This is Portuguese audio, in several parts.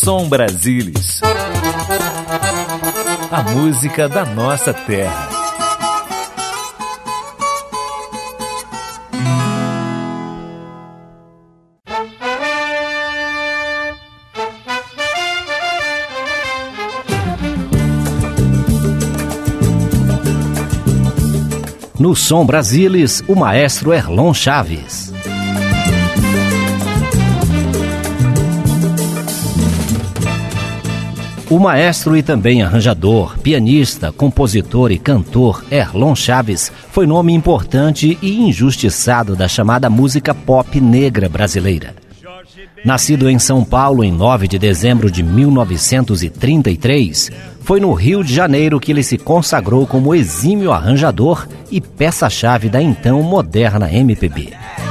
Som Brasilis. A música da nossa terra. No Som Brasilis, o maestro Erlon Chaves. O maestro e também arranjador, pianista, compositor e cantor Erlon Chaves foi nome importante e injustiçado da chamada música pop negra brasileira. Nascido em São Paulo em 9 de dezembro de 1933, foi no Rio de Janeiro que ele se consagrou como exímio arranjador e peça-chave da então moderna MPB.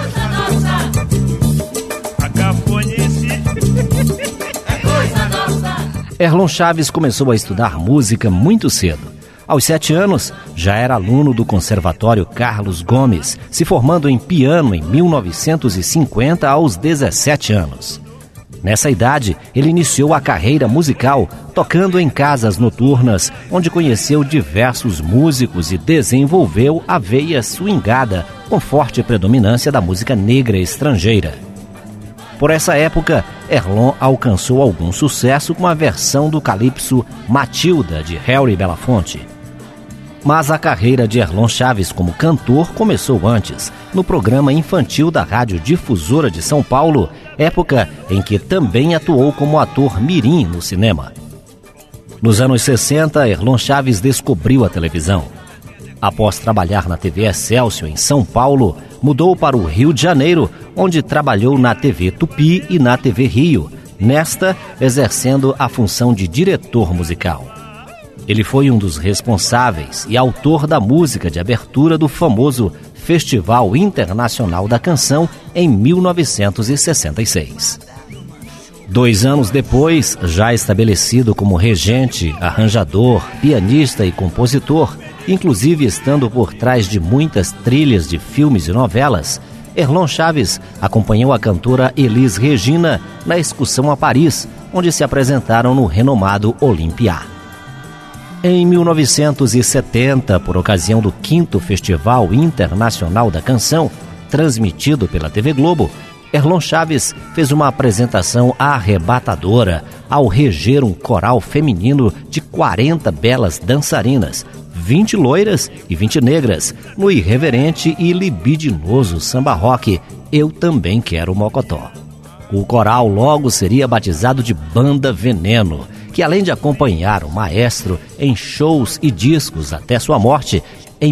Erlon Chaves começou a estudar música muito cedo. Aos 7 anos, já era aluno do Conservatório Carlos Gomes, se formando em piano em 1950 aos 17 anos. Nessa idade, ele iniciou a carreira musical, tocando em casas noturnas, onde conheceu diversos músicos e desenvolveu a veia swingada, com forte predominância da música negra estrangeira. Por essa época, Erlon alcançou algum sucesso com a versão do calypso Matilda, de Harry Belafonte. Mas a carreira de Erlon Chaves como cantor começou antes, no programa infantil da Rádio Difusora de São Paulo, época em que também atuou como ator mirim no cinema. Nos anos 60, Erlon Chaves descobriu a televisão. Após trabalhar na TV Excelsior em São Paulo, mudou para o Rio de Janeiro, onde trabalhou na TV Tupi e na TV Rio, nesta exercendo a função de diretor musical. Ele foi um dos responsáveis e autor da música de abertura do famoso Festival Internacional da Canção em 1966. 2 anos depois, já estabelecido como regente, arranjador, pianista e compositor, inclusive estando por trás de muitas trilhas de filmes e novelas, Erlon Chaves acompanhou a cantora Elis Regina na excursão a Paris, onde se apresentaram no renomado Olympia. Em 1970, por ocasião do 5º Festival Internacional da Canção, transmitido pela TV Globo, Erlon Chaves fez uma apresentação arrebatadora ao reger um coral feminino de 40 belas dançarinas, 20 loiras e 20 negras, no irreverente e libidinoso samba rock Eu Também Quero Mocotó. O coral logo seria batizado de Banda Veneno, que além de acompanhar o maestro em shows e discos até sua morte, em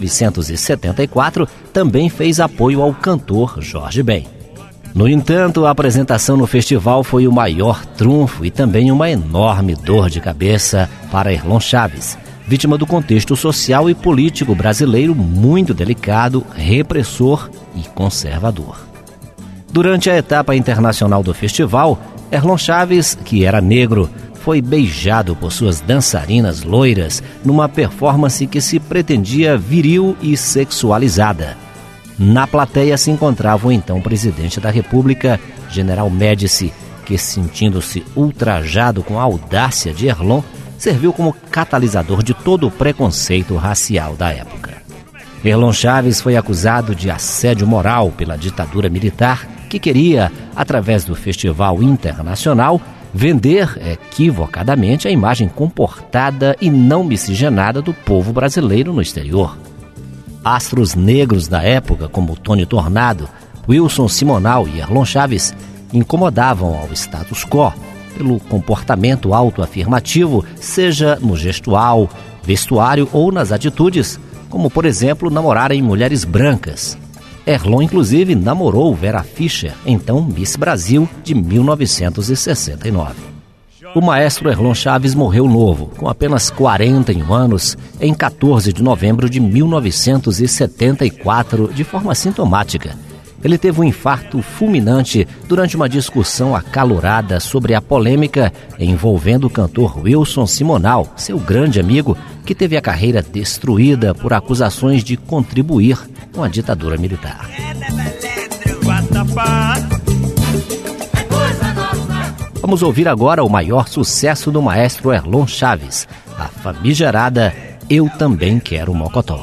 1974 também fez apoio ao cantor Jorge Ben. No entanto, a apresentação no festival foi o maior trunfo e também uma enorme dor de cabeça para Erlon Chaves, vítima do contexto social e político brasileiro muito delicado, repressor e conservador. Durante a etapa internacional do festival, Erlon Chaves, que era negro, foi beijado por suas dançarinas loiras numa performance que se pretendia viril e sexualizada. Na plateia se encontrava o então presidente da República, General Médici, que, sentindo-se ultrajado com a audácia de Erlon, serviu como catalisador de todo o preconceito racial da época. Erlon Chaves foi acusado de assédio moral pela ditadura militar, que queria, através do Festival Internacional, vender equivocadamente a imagem comportada e não miscigenada do povo brasileiro no exterior. Astros negros da época, como Tony Tornado, Wilson Simonal e Erlon Chaves, incomodavam ao status quo pelo comportamento autoafirmativo, seja no gestual, vestuário ou nas atitudes, como, por exemplo, namorarem mulheres brancas. Erlon, inclusive, namorou Vera Fischer, então Miss Brasil, de 1969. O maestro Erlon Chaves morreu novo, com apenas 41 anos, em 14 de novembro de 1974, de forma sintomática. Ele teve um infarto fulminante durante uma discussão acalorada sobre a polêmica envolvendo o cantor Wilson Simonal, seu grande amigo, que teve a carreira destruída por acusações de contribuir com a ditadura militar. Vamos ouvir agora o maior sucesso do maestro Erlon Chaves, a famigerada Eu Também Quero Mocotó.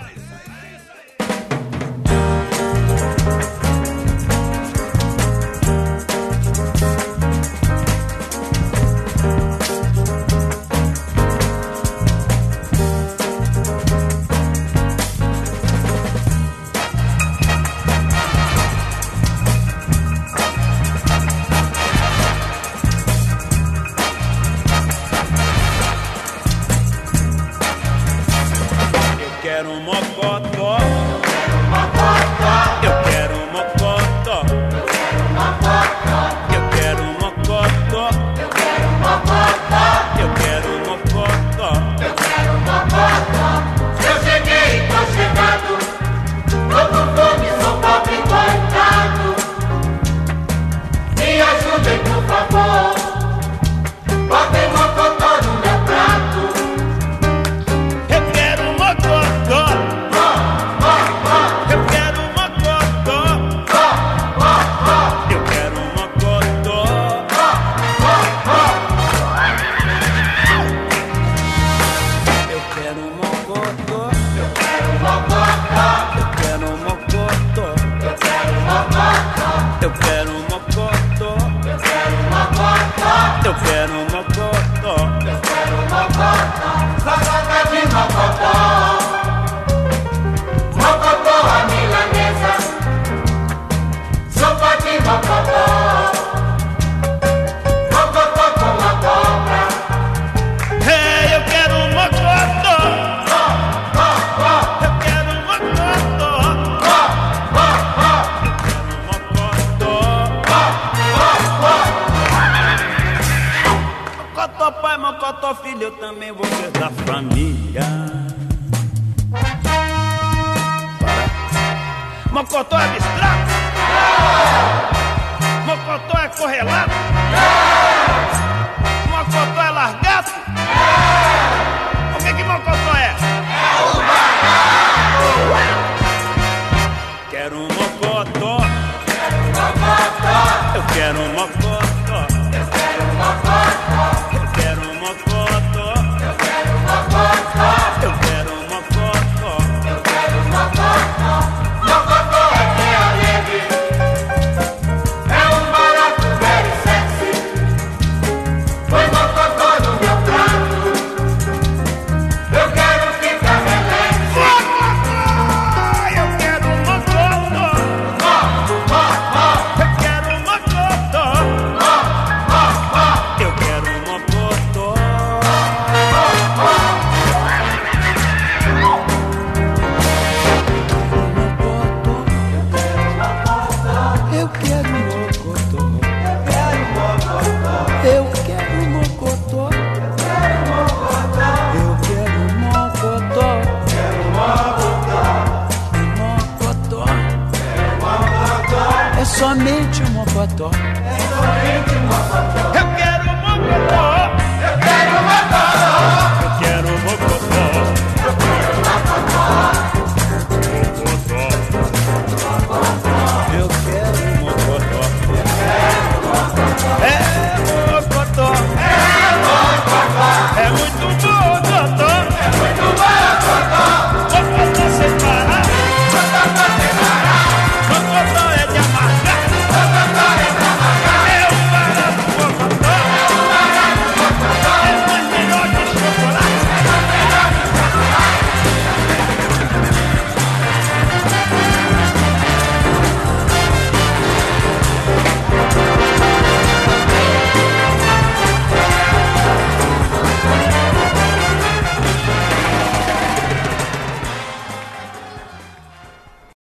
Eu também vou ser da família. Mocotó é abstrato? Mocotó é correlato? Mocotó é largato? O que Mocotó é? Quero um mocotó. Eu quero um mocotó. Eu quero um mocotó. Eu quero um mocotó. Eu quero um mocotó. Eu quero um mocotó. Mocotó é que é alegre. É um barato very sexy. Põe mocotó no meu prato. Eu quero ficar relax. Eu quero um mocotó. Eu quero um mocotó. Eu quero um mocotó. Eu quero mocotó. Eu quero mocotó. Eu quero mocotó. Mocotó. É somente um mocotó.